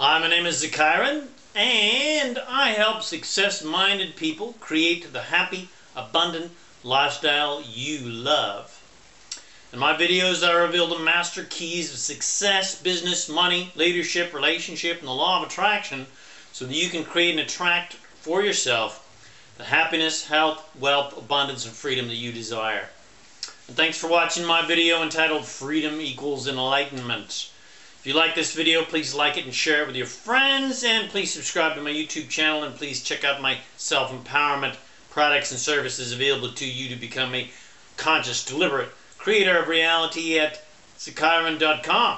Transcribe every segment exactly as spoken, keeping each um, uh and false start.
Hi, my name is Zakairan, and I help success-minded people create the happy, abundant lifestyle you love. In my videos, I reveal the master keys of success, business, money, leadership, relationship, and the law of attraction so that you can create and attract for yourself the happiness, health, wealth, abundance, and freedom that you desire. And thanks for watching my video entitled Freedom Equals Enlightenment. If you like this video, please like it and share it with your friends, and please subscribe to my YouTube channel, and please check out my self-empowerment products and services available to you to become a conscious, deliberate creator of reality at Zakairan dot com.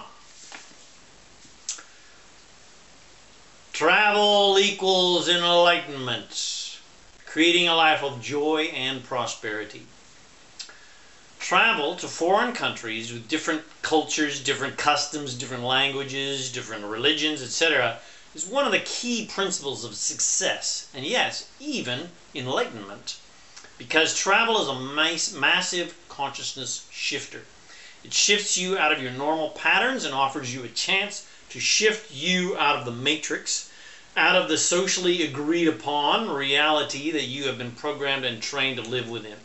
Travel equals enlightenment, creating a life of joy and prosperity. Travel to foreign countries with different cultures, different customs, different languages, different religions, et cetera is one of the key principles of success, and yes, even enlightenment, because travel is a mass, massive consciousness shifter. It shifts you out of your normal patterns and offers you a chance to shift you out of the matrix, out of the socially agreed upon reality that you have been programmed and trained to live within.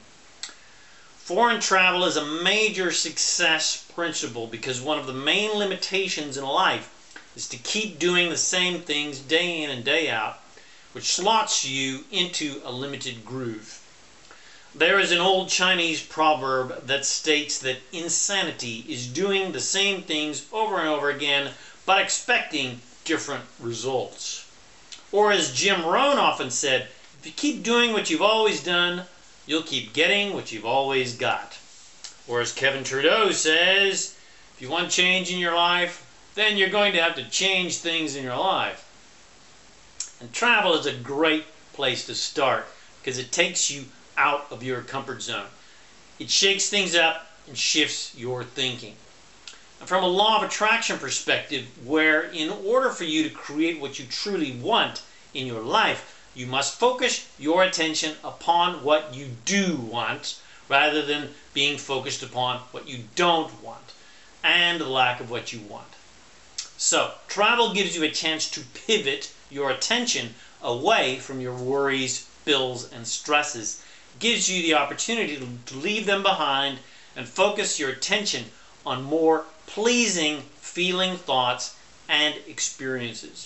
Foreign travel is a major success principle because one of the main limitations in life is to keep doing the same things day in and day out, which slots you into a limited groove. There is an old Chinese proverb that states that insanity is doing the same things over and over again but expecting different results. Or as Jim Rohn often said, if you keep doing what you've always done, you'll keep getting what you've always got. Or as Kevin Trudeau says, if you want change in your life, then you're going to have to change things in your life. And travel is a great place to start because it takes you out of your comfort zone. It shakes things up and shifts your thinking. And from a law of attraction perspective, where in order for you to create what you truly want in your life, you must focus your attention upon what you do want rather than being focused upon what you don't want and the lack of what you want. So, travel gives you a chance to pivot your attention away from your worries, bills, and stresses. It gives you the opportunity to, to leave them behind and focus your attention on more pleasing feeling thoughts and experiences.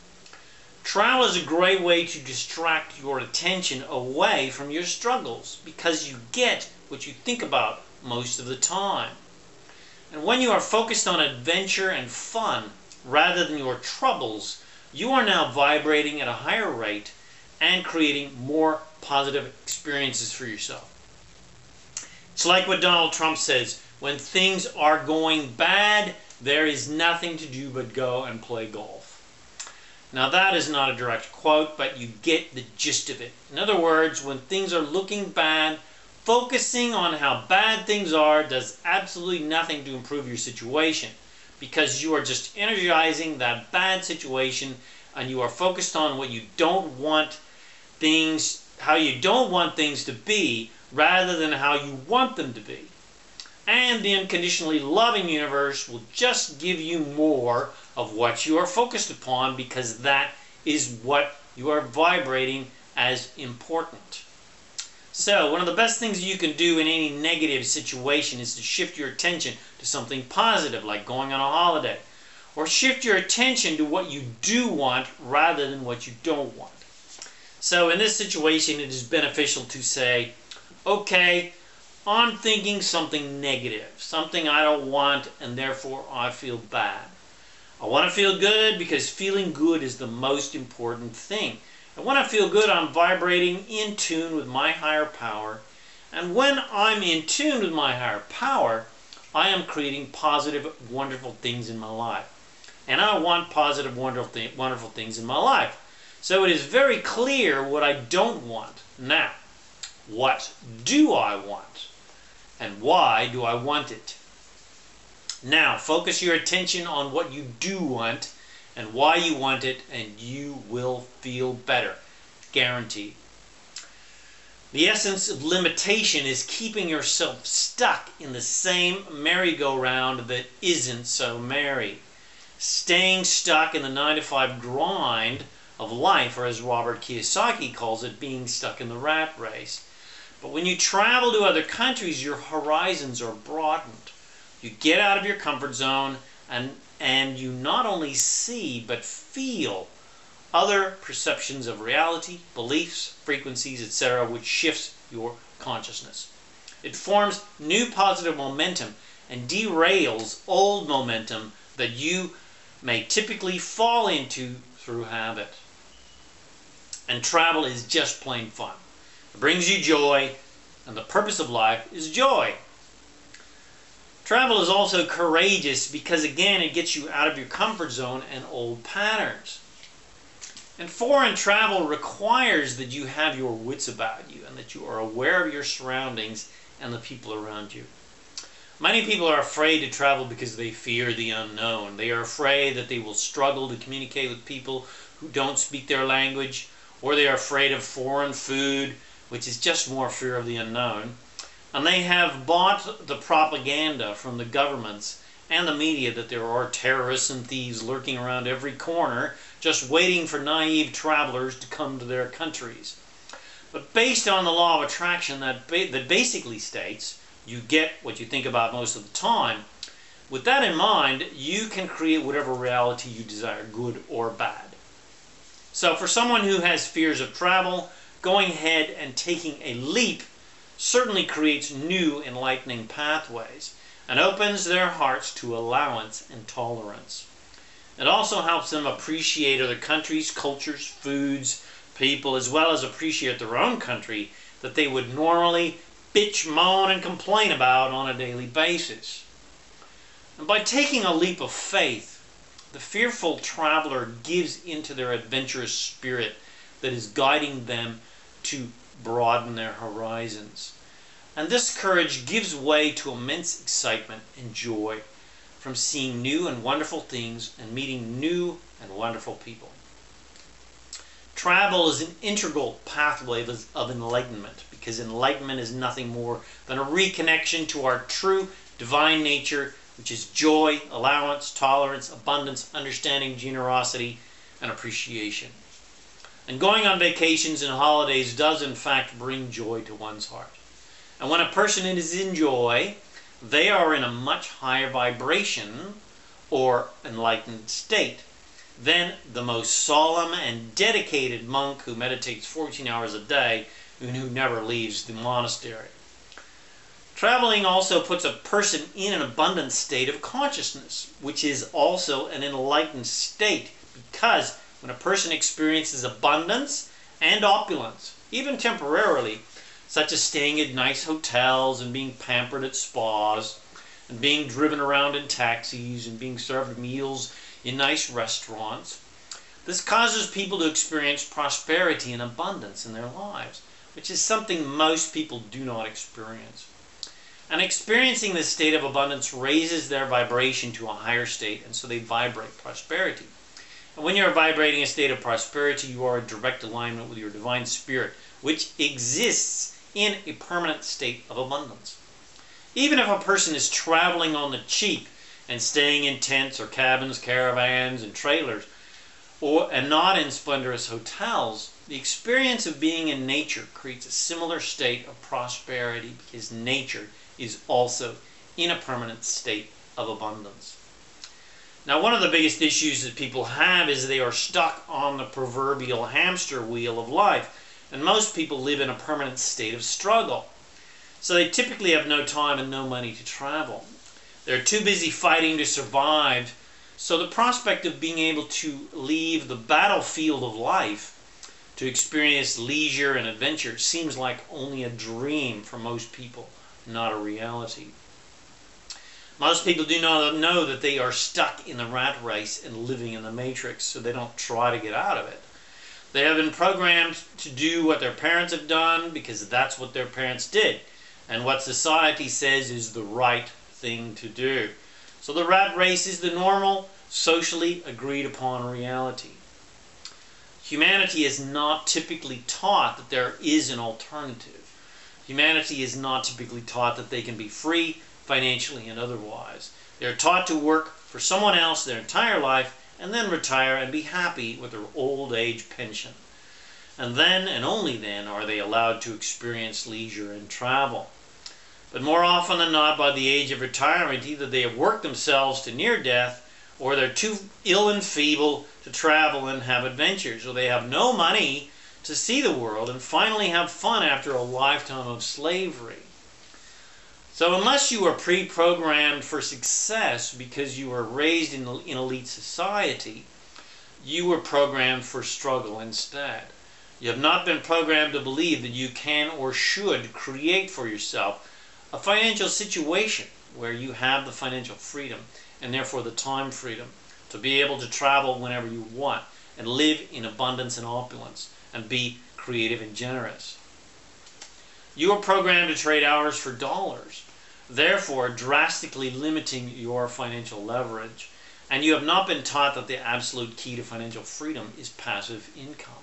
Travel is a great way to distract your attention away from your struggles because you get what you think about most of the time. And when you are focused on adventure and fun rather than your troubles, you are now vibrating at a higher rate and creating more positive experiences for yourself. It's like what Donald Trump says, when things are going bad, there is nothing to do but go and play golf. Now that is not a direct quote, but you get the gist of it. In other words, when things are looking bad, focusing on how bad things are does absolutely nothing to improve your situation because you are just energizing that bad situation and you are focused on what you don't want things, how you don't want things to be rather than how you want them to be. And the unconditionally loving universe will just give you more of what you are focused upon because that is what you are vibrating as important. So, one of the best things you can do in any negative situation is to shift your attention to something positive, like going on a holiday. Or shift your attention to what you do want rather than what you don't want. So, in this situation, it is beneficial to say, okay, I'm thinking something negative, something I don't want, and therefore I feel bad. I want to feel good because feeling good is the most important thing. And when I feel good, I'm vibrating in tune with my higher power. And when I'm in tune with my higher power, I am creating positive, wonderful things in my life. And I want positive, wonderful, th- wonderful things in my life. So it is very clear what I don't want. Now, what do I want? And why do I want it? Now, focus your attention on what you do want and why you want it, and you will feel better. Guaranteed. The essence of limitation is keeping yourself stuck in the same merry-go-round that isn't so merry. staying stuck in the nine to five grind of life, or as Robert Kiyosaki calls it, being stuck in the rat race. But when you travel to other countries, your horizons are broadened. You get out of your comfort zone, and, and you not only see but feel other perceptions of reality, beliefs, frequencies, et cetera, which shifts your consciousness. It forms new positive momentum and derails old momentum that you may typically fall into through habit. And travel is just plain fun. It brings you joy, and the purpose of life is joy. Travel is also courageous because, again, it gets you out of your comfort zone and old patterns. And foreign travel requires that you have your wits about you and that you are aware of your surroundings and the people around you. Many people are afraid to travel because they fear the unknown. They are afraid that they will struggle to communicate with people who don't speak their language, or they are afraid of foreign food, which is just more fear of the unknown. And they have bought the propaganda from the governments and the media that there are terrorists and thieves lurking around every corner, just waiting for naive travelers to come to their countries. But based on the law of attraction that, ba that basically states, you get what you think about most of the time, with that in mind, you can create whatever reality you desire, good or bad. So for someone who has fears of travel, going ahead and taking a leap certainly creates new enlightening pathways and opens their hearts to allowance and tolerance. It also helps them appreciate other countries, cultures, foods, people, as well as appreciate their own country that they would normally bitch, moan, and complain about on a daily basis. And by taking a leap of faith, the fearful traveler gives into their adventurous spirit that is guiding them to broaden their horizons. And this courage gives way to immense excitement and joy from seeing new and wonderful things and meeting new and wonderful people. Travel is an integral pathway of, of enlightenment, because enlightenment is nothing more than a reconnection to our true divine nature, which is joy, allowance, tolerance, abundance, understanding, generosity, and appreciation. And going on vacations and holidays does in fact bring joy to one's heart. And when a person is in joy, they are in a much higher vibration or enlightened state than the most solemn and dedicated monk who meditates fourteen hours a day and who never leaves the monastery. Traveling also puts a person in an abundant state of consciousness, which is also an enlightened state, because when a person experiences abundance and opulence, even temporarily, such as staying at nice hotels and being pampered at spas, and being driven around in taxis and being served meals in nice restaurants, this causes people to experience prosperity and abundance in their lives, which is something most people do not experience. And experiencing this state of abundance raises their vibration to a higher state, and so they vibrate prosperity. And when you're vibrating a state of prosperity, you are in direct alignment with your divine spirit, which exists in a permanent state of abundance. Even if a person is traveling on the cheap and staying in tents or cabins, caravans, and trailers, or and not in splendorous hotels, the experience of being in nature creates a similar state of prosperity, because nature is also in a permanent state of abundance. Now, one of the biggest issues that people have is they are stuck on the proverbial hamster wheel of life, and most people live in a permanent state of struggle. So they typically have no time and no money to travel. They're too busy fighting to survive, so the prospect of being able to leave the battlefield of life to experience leisure and adventure seems like only a dream for most people, not a reality. Most people do not know that they are stuck in the rat race and living in the matrix, so they don't try to get out of it. They have been programmed to do what their parents have done because that's what their parents did, and what society says is the right thing to do. So the rat race is the normal, socially agreed upon reality. Humanity is not typically taught that there is an alternative. Humanity is not typically taught that they can be free, financially and otherwise. They are taught to work for someone else their entire life and then retire and be happy with their old age pension. And then and only then are they allowed to experience leisure and travel. But more often than not, by the age of retirement, either they have worked themselves to near death, or they're too ill and feeble to travel and have adventures, or they have no money to see the world and finally have fun after a lifetime of slavery. So unless you are pre-programmed for success because you were raised in, in elite society, you were programmed for struggle instead. You have not been programmed to believe that you can or should create for yourself a financial situation where you have the financial freedom and therefore the time freedom to be able to travel whenever you want and live in abundance and opulence and be creative and generous. You are programmed to trade hours for dollars, therefore drastically limiting your financial leverage, and you have not been taught that the absolute key to financial freedom is passive income.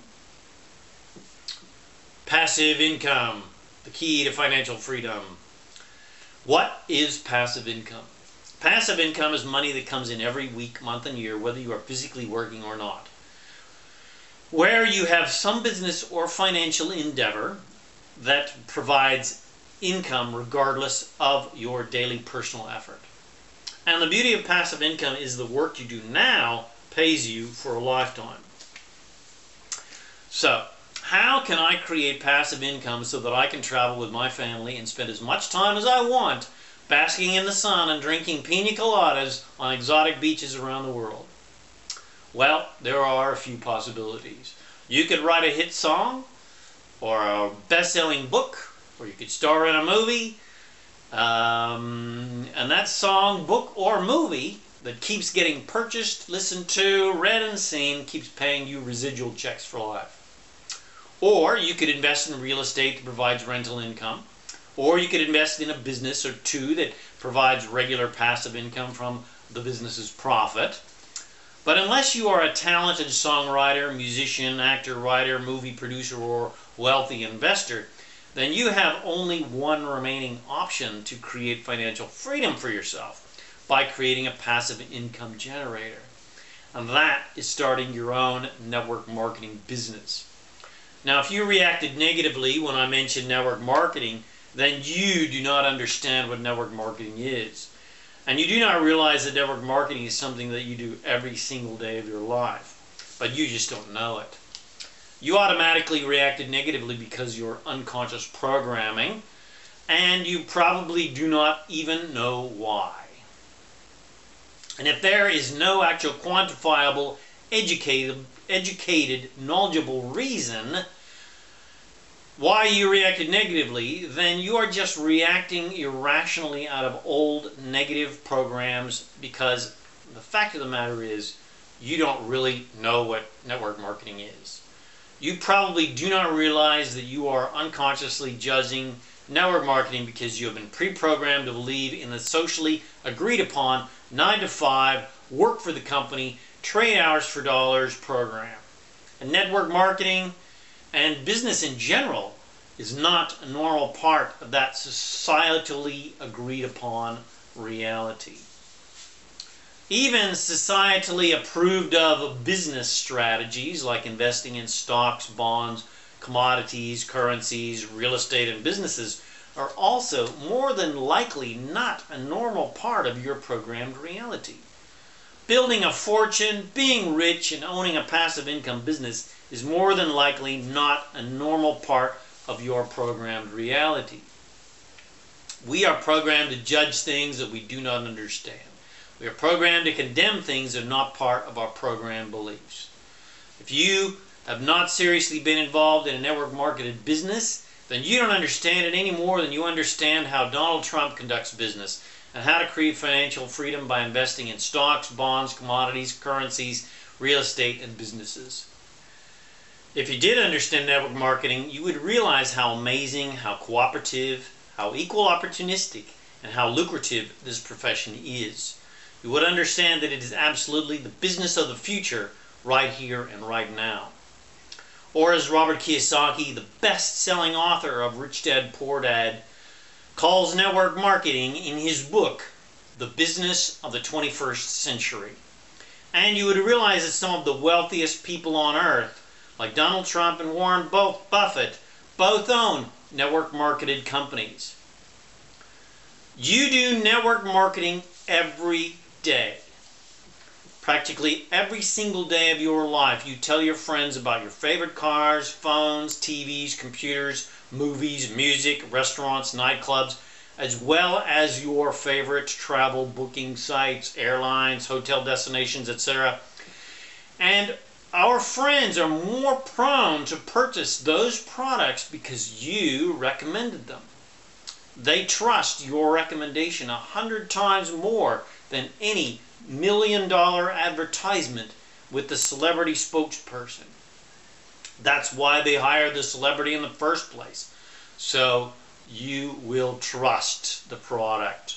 Passive income, the key to financial freedom. What is passive income? Passive income is money that comes in every week, month, and year, whether you are physically working or not. Where you have some business or financial endeavor that provides income regardless of your daily personal effort. And the beauty of passive income is the work you do now pays you for a lifetime. So, how can I create passive income so that I can travel with my family and spend as much time as I want basking in the sun and drinking pina coladas on exotic beaches around the world? Well, there are a few possibilities. You could write a hit song, or a best-selling book, or you could star in a movie, um, and that song, book, or movie that keeps getting purchased, listened to, read, and seen keeps paying you residual checks for life. Or you could invest in real estate that provides rental income. Or you could invest in a business or two that provides regular passive income from the business's profit. But unless you are a talented songwriter, musician, actor, writer, movie producer, or wealthy investor, then you have only one remaining option to create financial freedom for yourself by creating a passive income generator. And that is starting your own network marketing business. Now, if you reacted negatively when I mentioned network marketing, then you do not understand what network marketing is. And you do not realize that network marketing is something that you do every single day of your life, but you just don't know it. You automatically reacted negatively because you're unconscious programming, and you probably do not even know why. And if there is no actual quantifiable, educated, educated, knowledgeable reason why you reacted negatively, then you are just reacting irrationally out of old negative programs, because the fact of the matter is you don't really know what network marketing is. You probably do not realize that you are unconsciously judging network marketing because you have been pre-programmed to believe in the socially agreed upon nine to five, work for the company, trade hours for dollars program. And network marketing and business in general is not a normal part of that societally agreed upon reality. Even societally approved of business strategies like investing in stocks, bonds, commodities, currencies, real estate, and businesses are also more than likely not a normal part of your programmed reality. Building a fortune, being rich, and owning a passive income business is more than likely not a normal part of your programmed reality. We are programmed to judge things that we do not understand. We are programmed to condemn things that are not part of our programmed beliefs. If you have not seriously been involved in a network marketed business, then you don't understand it any more than you understand how Donald Trump conducts business and how to create financial freedom by investing in stocks, bonds, commodities, currencies, real estate, and businesses. If you did understand network marketing, you would realize how amazing, how cooperative, how equal opportunistic, and how lucrative this profession is. You would understand that it is absolutely the business of the future right here and right now. Or as Robert Kiyosaki, the best-selling author of Rich Dad, Poor Dad, calls network marketing in his book, the business of the twenty-first century. And you would realize that some of the wealthiest people on earth, like Donald Trump and Warren Buffett, both own network marketed companies. You do network marketing every day. Practically every single day of your life, you tell your friends about your favorite cars, phones, T Vs, computers, movies, music, restaurants, nightclubs, as well as your favorite travel booking sites, airlines, hotel destinations, et cetera. And our friends are more prone to purchase those products because you recommended them. They trust your recommendation a hundred times more than any million dollar advertisement with the celebrity spokesperson. That's why they hired the celebrity in the first place. So you will trust the product.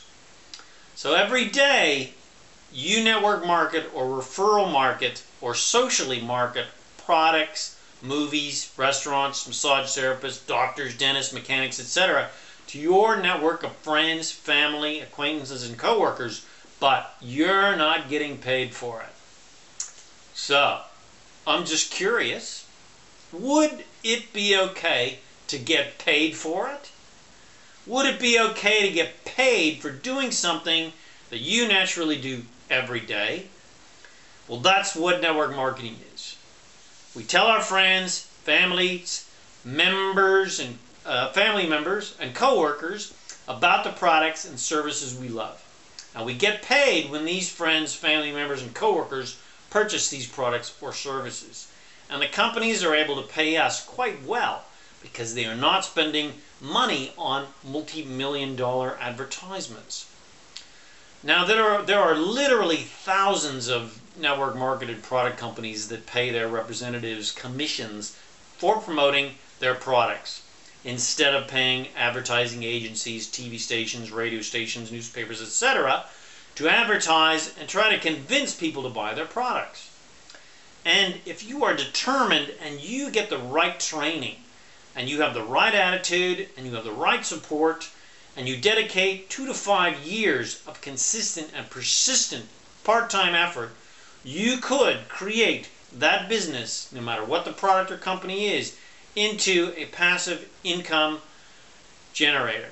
So every day you network market or referral market or socially market products, movies, restaurants, massage therapists, doctors, dentists, mechanics, et cetera to your network of friends, family, acquaintances, and coworkers, but you're not getting paid for it. So, I'm just curious, would it be okay to get paid for it? Would it be okay to get paid for doing something that you naturally do every day? Well, that's what network marketing is. We tell our friends, families, members, and uh, family members and coworkers about the products and services we love. And we get paid when these friends, family members, and coworkers purchase these products or services. And the companies are able to pay us quite well because they are not spending money on multi-million dollar advertisements. Now, there are, there are literally thousands of network marketed product companies that pay their representatives commissions for promoting their products instead of paying advertising agencies, T V stations, radio stations, newspapers, et cetera to advertise and try to convince people to buy their products. And if you are determined and you get the right training and you have the right attitude and you have the right support and you dedicate two to five years of consistent and persistent part-time effort, you could create that business, no matter what the product or company is, into a passive income generator.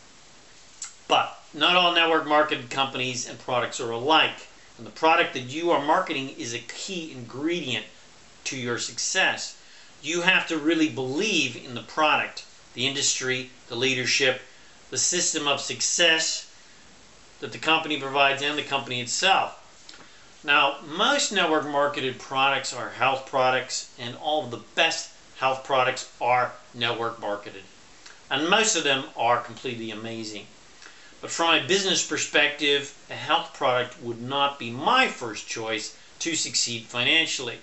But not all network marketed companies and products are alike. And the product that you are marketing is a key ingredient to your success. You have to really believe in the product, the industry, the leadership, the system of success that the company provides and the company itself. Now, most network marketed products are health products, and all of the best health products are network marketed. And most of them are completely amazing. But from a business perspective, a health product would not be my first choice to succeed financially.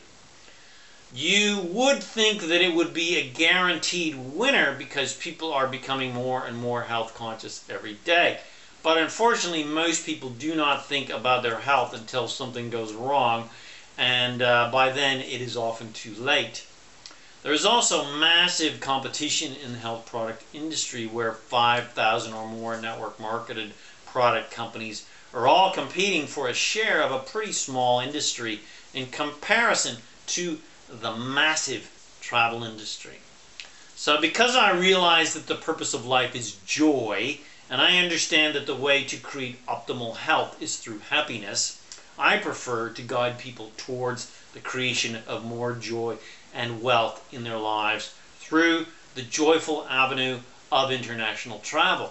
You would think that it would be a guaranteed winner because people are becoming more and more health conscious every day. But unfortunately, most people do not think about their health until something goes wrong, and uh, by then it is often too late. There is also massive competition in the health product industry where five thousand or more network marketed product companies are all competing for a share of a pretty small industry in comparison to the massive travel industry. So because I realize that the purpose of life is joy, and I understand that the way to create optimal health is through happiness, I prefer to guide people towards the creation of more joy and wealth in their lives through the joyful avenue of international travel.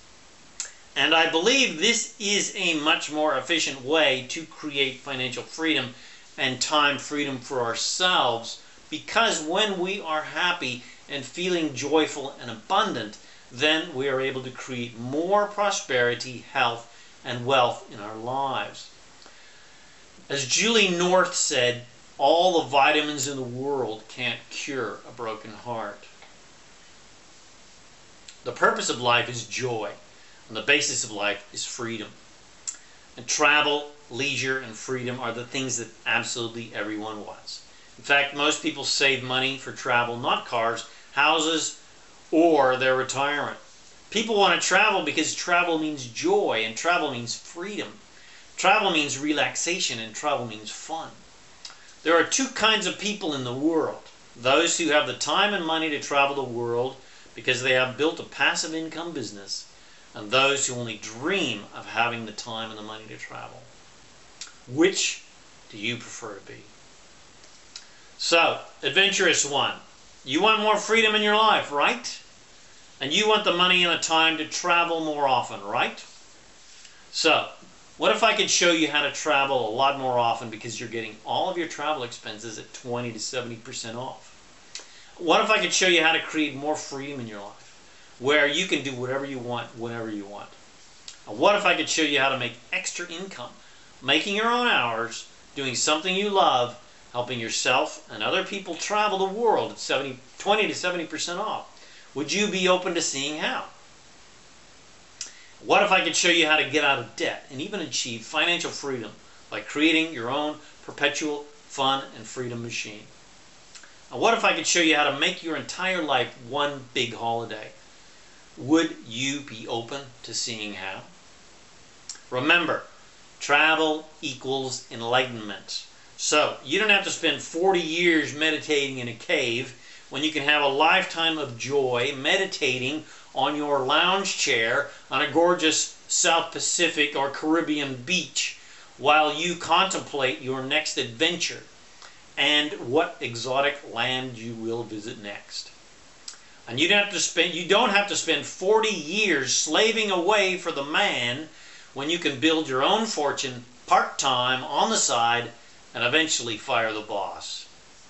And I believe this is a much more efficient way to create financial freedom and time freedom for ourselves, because when we are happy and feeling joyful and abundant, then we are able to create more prosperity, health, and wealth in our lives. As Julie North said, all the vitamins in the world can't cure a broken heart. The purpose of life is joy, and the basis of life is freedom. And travel, leisure, and freedom are the things that absolutely everyone wants. In fact, most people save money for travel, not cars, houses, or their retirement. People want to travel because travel means joy, and travel means freedom. Travel means relaxation, and travel means fun. There are two kinds of people in the world. Those who have the time and money to travel the world because they have built a passive income business, and those who only dream of having the time and the money to travel. Which do you prefer to be? So, adventurous one, you want more freedom in your life, right? And you want the money and the time to travel more often, right? So, what if I could show you how to travel a lot more often because you're getting all of your travel expenses at twenty to seventy percent off? What if I could show you how to create more freedom in your life, where you can do whatever you want, whenever you want? And what if I could show you how to make extra income, making your own hours, doing something you love, helping yourself and other people travel the world at twenty to seventy percent off? Would you be open to seeing how? What if I could show you how to get out of debt and even achieve financial freedom by creating your own perpetual fun and freedom machine? And what if I could show you how to make your entire life one big holiday? Would you be open to seeing how? Remember, travel equals enlightenment. So, you don't have to spend forty years meditating in a cave when you can have a lifetime of joy meditating on your lounge chair on a gorgeous South Pacific or Caribbean beach while you contemplate your next adventure and what exotic land you will visit next. And you don't have to spend you don't have to spend forty years slaving away for the man when you can build your own fortune part-time on the side and eventually fire the boss.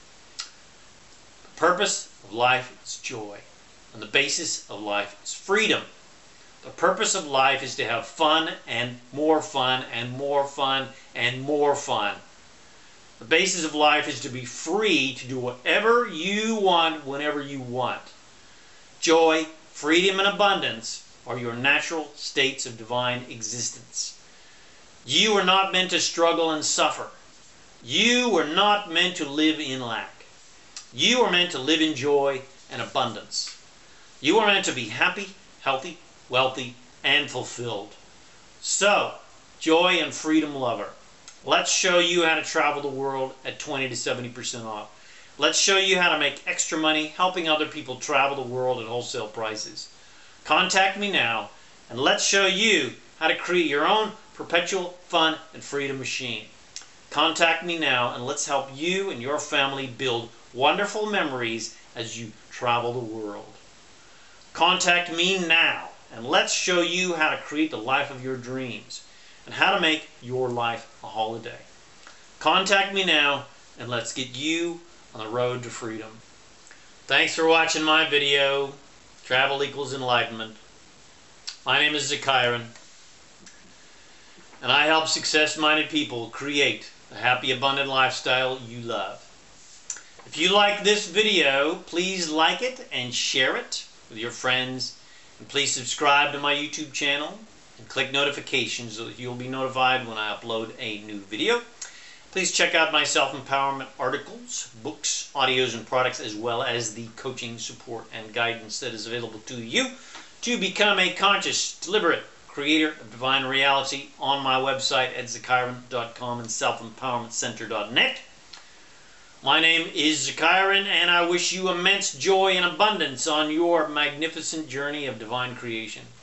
The purpose of life is joy, and the basis of life is freedom. The purpose of life is to have fun and more fun and more fun and more fun. The basis of life is to be free to do whatever you want whenever you want. Joy, freedom, and abundance are your natural states of divine existence. You are not meant to struggle and suffer. You were not meant to live in lack. You are meant to live in joy and abundance. You are meant to be happy, healthy, wealthy, and fulfilled. So, joy and freedom lover, let's show you how to travel the world at twenty to seventy percent off. Let's show you how to make extra money helping other people travel the world at wholesale prices. Contact me now, and let's show you how to create your own perpetual fun and freedom machine. Contact me now, and let's help you and your family build wonderful memories as you travel the world. Contact me now, and let's show you how to create the life of your dreams and how to make your life a holiday. Contact me now, and let's get you on the road to freedom. Thanks for watching my video, Travel Equals Enlightenment. My name is Zakairan, and I help success-minded people create the happy, abundant lifestyle you love. If you like this video, please like it and share it with your friends. And please subscribe to my YouTube channel and click notifications so that you'll be notified when I upload a new video. Please check out my self-empowerment articles, books, audios, and products, as well as the coaching, support, and guidance that is available to you to become a conscious, deliberate creator of divine reality on my website at zakairan dot com and self empowerment center dot net. My name is Zakairan, and I wish you immense joy and abundance on your magnificent journey of divine creation.